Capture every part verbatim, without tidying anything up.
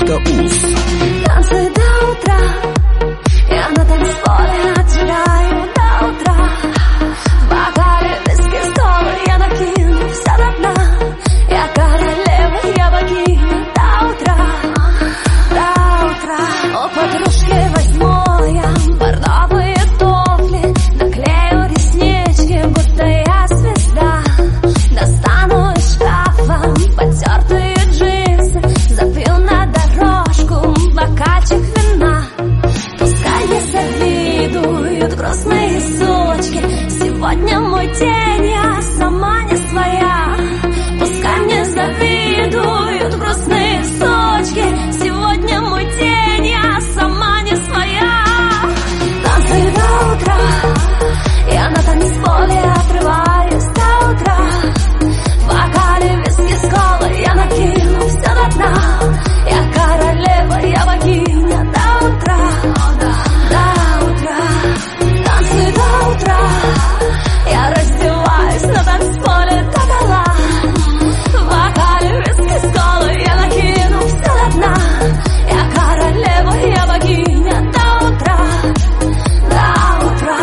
нукта уз. Танцы до утра, я на танцполе отжигаю до утра. В бокале виски столы я накину все до дна. Я королева, я богиня до утра, до утра. У подружки возьму я бордовые туфли, наклею реснички, будто я звезда. Достану из шкафа потертые джинсы, запью на дорожку бокальчик вина. Пускай не завидуют грустные сучки, сегодня мой день, я сама не своя. Пускай мне завидуют грустные сучки, сегодня мой день, я сама не своя. Танцы до утра, я на танцполе отрываюсь до утра. В бокале виски с колой я накину все до дна. Я королева, я богиня до утра, до утра. Танцы до утра, я раздеваюсь на танцполе догола. В бокале виски с колой я накину все до дна. Я королева, я богиня до утра, до утра.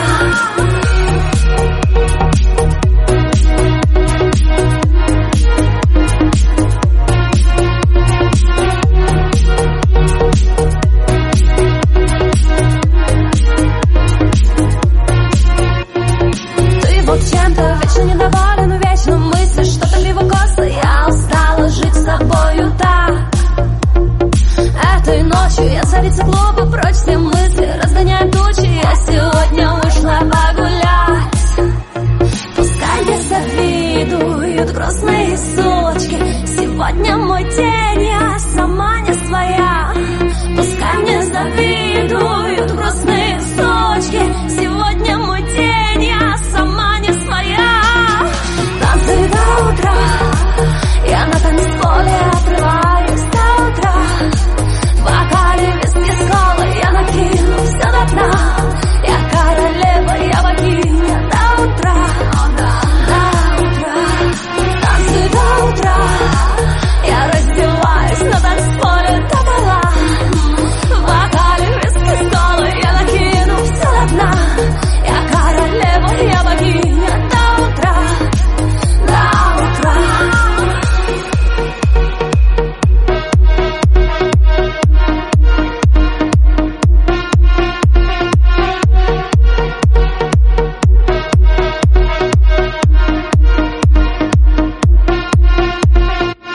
Ты вот чем-то вечно недоволен, вечно мыслишь что-то криво-косо. Я устала жить с тобою так. Этой ночью я царица клуба, прочь все мысли, разгоняю тучи. Я сегодня вышла погулять. Пускай не завидуют грустные сучки, сегодня мой день, я сама не своя. Пускай мне завидуют грустные сучки, сегодня мой день, я сама не своя. Танцы до утра, я на танцполе отрываюсь до утра. В бокале виски с колой я накину все до дна. Я королева, я богиня до утра, до утра. Танцы до утра, я раздеваюсь на танцполе догола. В бокале виски с колой я накину все до дна. Я королева, я богиня до утра, до утра.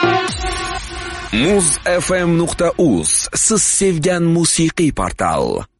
muz f m nokta uz siz sevgan musiqiy portal.